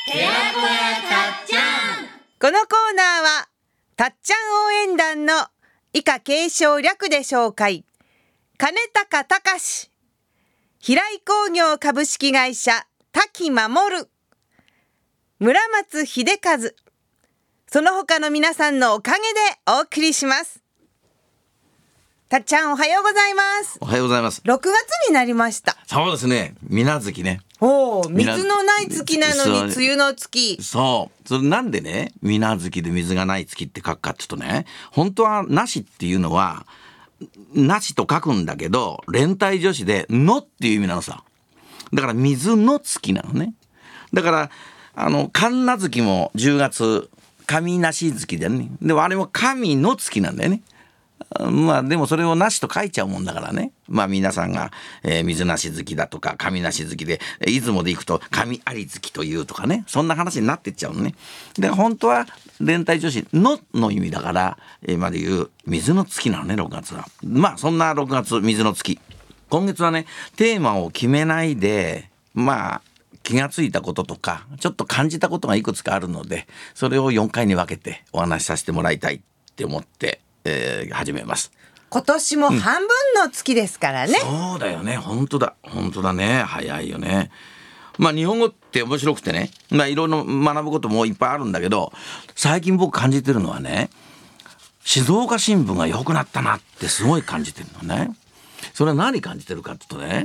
寺子屋たっちゃん。 このコーナーはたっちゃん応援団の以下継承略で紹介。金高隆、平井工業株式会社滝守、村松秀和、その他の皆さんのおかげでお送りします。たっちゃんおはようございます。 おはようございます。 6月になりました。 そうですね、水無月ね。 水のない月なのに梅雨の月。 それなんでね、水無月で水がない月って書くかっていうとね、本当はなしっていうのはなしと書くんだけど、連帯助詞でのっていう意味なのさ。だから水の月なのね。だから神無月も10月神なし月だよね。でもあれも神の月なんだよね。まあでもそれをなしと書いちゃうもんだからね。まあ皆さんが、水なし月だとか神なし月で出雲で行くと神あり月というとかね、そんな話になってっちゃうのね。で本当は連帯助詞の意味だから、今で言う水の月なのね、6月は。まあそんな6月水の月、今月はねテーマを決めないで、まあ気がついたこととかちょっと感じたことがいくつかあるので、それを4回に分けてお話しさせてもらいたいって思って始めます。 今年も半分の月ですからね。 そうだよね、本当だね、早いよね。まあ日本語って面白くてね、まあいろいろ学ぶこともいっぱいあるんだけど、最近僕感じてるのはね、静岡新聞が良くなったなってすごい感じてるのね。それは何感じてるかって言うとね、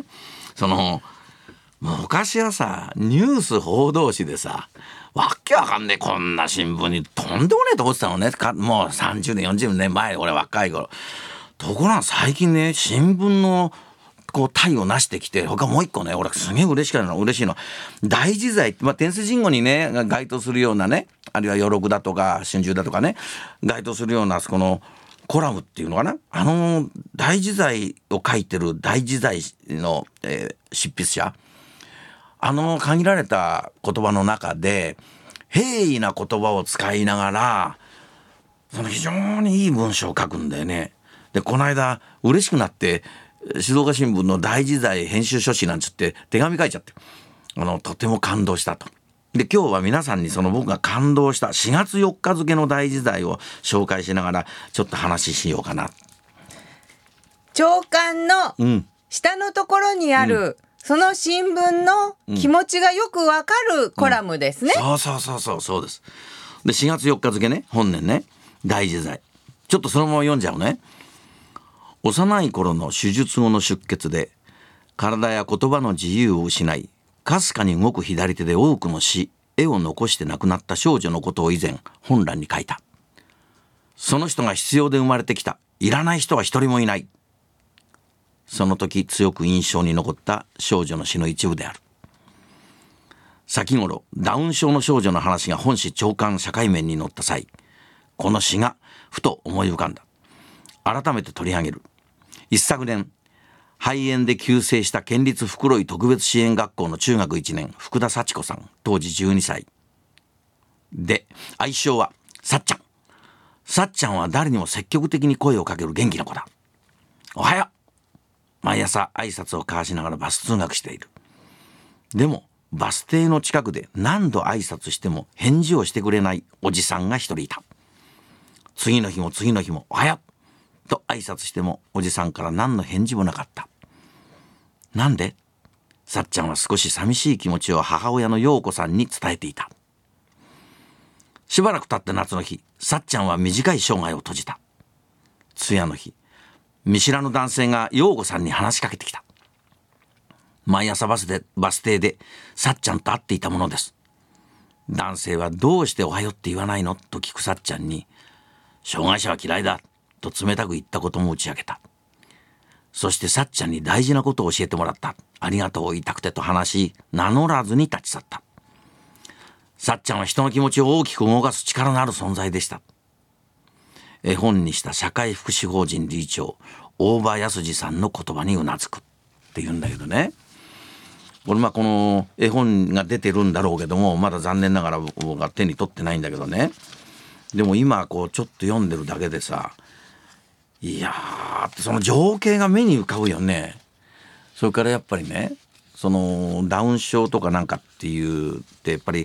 昔はさ、ニュース報道誌でさ、わけわかんねえこんな新聞にとんでもねえと思ってたのね。もう30年40年前、俺若い頃。ところが最近ね、新聞の体を成してきて、他もう一個ね、俺すげえ嬉しいの大自在って、天水神護にね該当するようなね、あるいは余録だとか春秋だとかね該当するようなこのコラムっていうのかな、大自在を書いてる大自在の、執筆者、限られた言葉の中で平易な言葉を使いながら非常にいい文章を書くんだよね。でこの間嬉しくなって静岡新聞の大自在編集書士なんつって手紙書いちゃって、とても感動したと。で今日は皆さんに僕が感動した4月4日付の大自在を紹介しながらちょっと話しようかな。 朝刊の下のところにある、その新聞の気持ちがよくわかるコラムですね。 そうです。で4月4日付ね、本年ね、大自在、ちょっとそのまま読んじゃうね。幼い頃の手術後の出血で体や言葉の自由を失い、かすかに動く左手で多くの詩絵を残して亡くなった少女のことを以前本欄に書いた。その人が必要で生まれてきた、いらない人は一人もいない。その時強く印象に残った少女の詩の一部である。先頃ダウン症の少女の話が本誌朝刊社会面に載った際、この詩がふと思い浮かんだ。改めて取り上げる。一昨年肺炎で急逝した県立袋井特別支援学校の中学1年福田幸子さん、当時12歳で、愛称はさっちゃん。さっちゃんは誰にも積極的に声をかける元気な子だ。おはよう。毎朝挨拶を交わしながらバス通学している。でもバス停の近くで何度挨拶しても返事をしてくれないおじさんが一人いた。次の日もおはようと挨拶してもおじさんから何の返事もなかった。なんで？さっちゃんは少し寂しい気持ちを母親の陽子さんに伝えていた。しばらく経った夏の日、さっちゃんは短い生涯を閉じた。通夜の日、見知らぬ男性が陽子さんに話しかけてきた。毎朝バス停でさっちゃんと会っていたものです。男性はどうしておはようって言わないのと聞くさっちゃんに、障害者は嫌いだと冷たく言ったことも打ち明けた。そしてさっちゃんに大事なことを教えてもらった。ありがとうを言いたくてと話し、名乗らずに立ち去った。さっちゃんは人の気持ちを大きく動かす力のある存在でした。絵本にした社会福祉法人理事長大場康二さんの言葉にうなずくって言うんだけどね、俺この絵本が出てるんだろうけども、まだ残念ながら僕が手に取ってないんだけどね。でも今ちょっと読んでるだけでさ、いやー、その情景が目に浮かぶよね。それからやっぱりね、ダウン症とかなんかっていうってやっぱり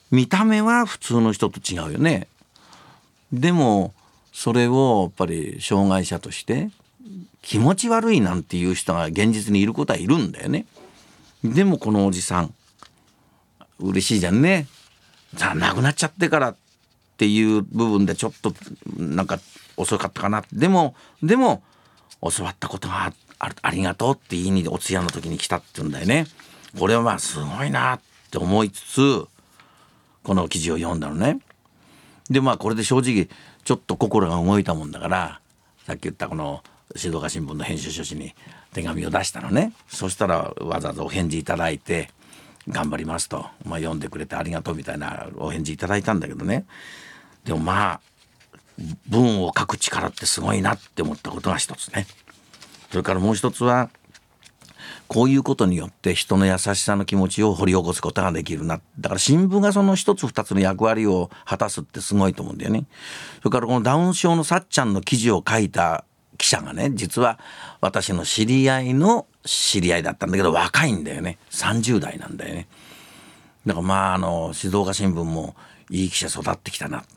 見た目は普通の人と違うよね。でもそれをやっぱり障害者として気持ち悪いなんていう人が現実にいることはいるんだよね。でもこのおじさん嬉しいじゃんね。さあ亡くなっちゃってからっていう部分でちょっとなんか遅かったかな。でも教わったことがありがとうって言いにお通夜の時に来たって言うんだよね。これはまあすごいなって思いつつこの記事を読んだのね。でまあこれで正直ちょっと心が動いたもんだから、さっき言ったこの静岡新聞の編集所に手紙を出したのね。そしたらわざわざお返事いただいて、頑張りますと、読んでくれてありがとうみたいなお返事いただいたんだけどね。でもまあ文を書く力ってすごいなって思ったことが一つね。それからもう一つはこういうことによって人の優しさの気持ちを掘り起こすことができるな。だから新聞がその一つ二つの役割を果たすってすごいと思うんだよね。それからこのダウン症のさっちゃんの記事を書いた記者がね、実は私の知り合いの知り合いだったんだけど若いんだよね。30代なんだよね。だからまあ静岡新聞もいい記者育ってきたな。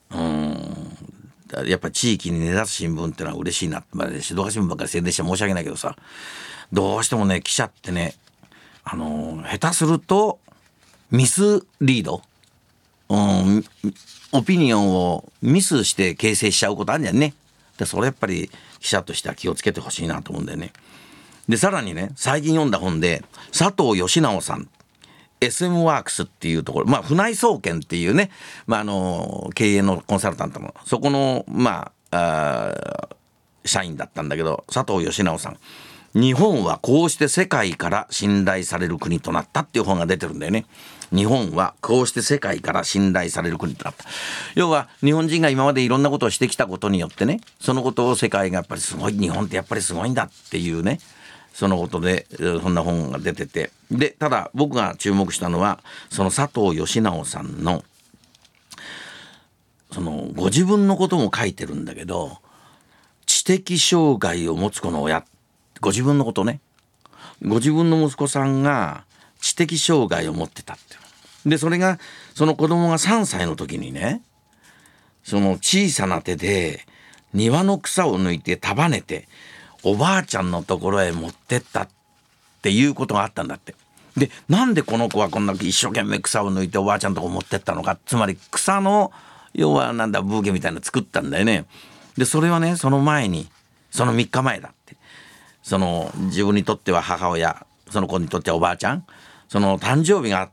やっぱり地域に根立つ新聞ってのは嬉しいな。静岡新聞ばっかり宣伝して申し訳ないけどさ、どうしてもね記者ってね下手するとミスリード、オピニオンをミスして形成しちゃうことあるんじゃんね。でそれやっぱり記者としては気をつけてほしいなと思うんだよね。でさらにね最近読んだ本で佐藤義直さん SM ワークスっていうところ、船井総研っていうね、経営のコンサルタントのそこの社員だったんだけど、佐藤義直さん、日本はこうして世界から信頼される国となったっていう本が出てるんだよね。日本はこうして世界から信頼される国となった。要は日本人が今までいろんなことをしてきたことによってね、そのことを世界がやっぱりすごい、日本ってやっぱりすごいんだっていうね、そのことでそんな本が出てて、でただ僕が注目したのはその佐藤義直さんのそのご自分のことも書いてるんだけど、知的障害を持つ子の親、ご自分のことね、ご自分の息子さんが知的障害を持ってたって。でそれがその子供が3歳の時にね、その小さな手で庭の草を抜いて束ねておばあちゃんのところへ持ってったっていうことがあったんだって。でなんでこの子はこんな一生懸命草を抜いておばあちゃんのところ持ってったのか、つまり草の要はブーケみたいなの作ったんだよね。でそれはねその前にその3日前だって、その自分にとっては母親、その子にとってはおばあちゃん、その誕生日があって、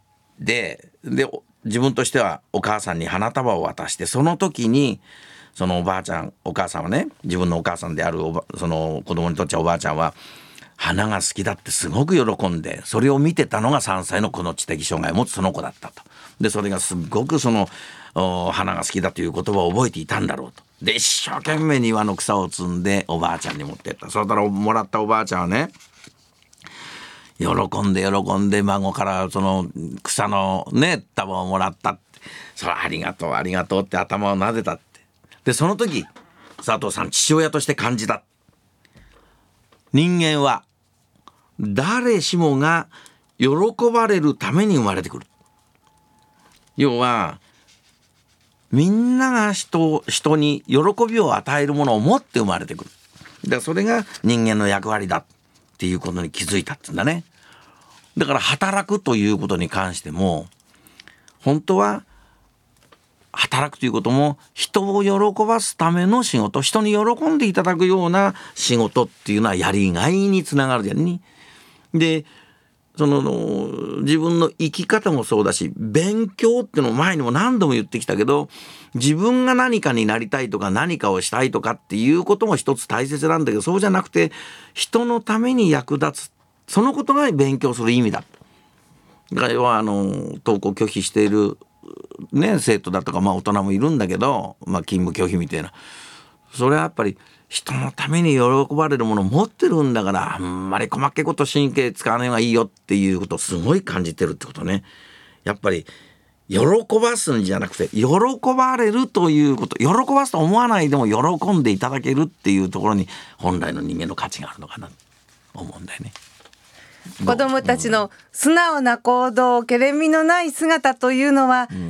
で自分としてはお母さんに花束を渡して、その時にそのおばあちゃん、お母さんはね、自分のお母さんであるその子供にとってはおばあちゃんは花が好きだってすごく喜んで、それを見てたのが3歳のこの知的障害を持つその子だったと。でそれがすごくその花が好きだという言葉を覚えていたんだろうと。で一生懸命庭の草を摘んでおばあちゃんに持ってった。そしたらもらったおばあちゃんはね、喜んで孫からその草のね束をもらったって、それありがとうありがとうって頭を撫でたって。でその時佐藤さん父親として感じた。人間は誰しもが喜ばれるために生まれてくる。要はみんなが人に喜びを与えるものを持って生まれてくる。だからそれが人間の役割だっていうことに気づいたって言うんだね。だから働くということに関しても本当は働くということも人を喜ばすための仕事、人に喜んでいただくような仕事っていうのはやりがいにつながるじゃんね。でその自分の生き方もそうだし、勉強っていうのを前にも何度も言ってきたけど、自分が何かになりたいとか何かをしたいとかっていうことも一つ大切なんだけど、そうじゃなくて人のために役立つ、そのことが勉強する意味だ。だから要は登校拒否しているね生徒だとか大人もいるんだけど、勤務拒否みたいな、それはやっぱり人のために喜ばれるものを持ってるんだから、あんまり細けいこと神経使わない方がいいよっていうことをすごい感じてるってことね。やっぱり喜ばすんじゃなくて喜ばれるということ、喜ばすと思わないでも喜んでいただけるっていうところに本来の人間の価値があるのかなと思うんだよね。 子どもたちの素直な行動、けれみのない姿というのは、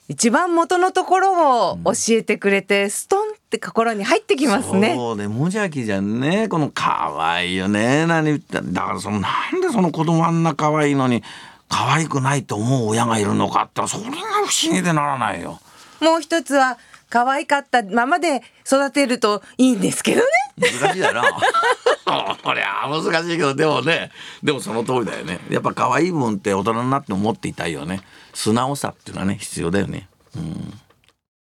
一番元のところを教えてくれて、ストンって心に入ってきますね。 そうで、無邪気じゃんね。この可愛いよね。何言ってだからなんでその子供あんな可愛いのに可愛くないと思う親がいるのかって、それが不思議でならないよ。 もう一つは可愛かったままで育てるといいんですけどね。 難しいだなこれは難しいけど、でもその通りだよね。やっぱ可愛い部分って大人になって思っていたいよね。素直さっていうのはね、必要だよね。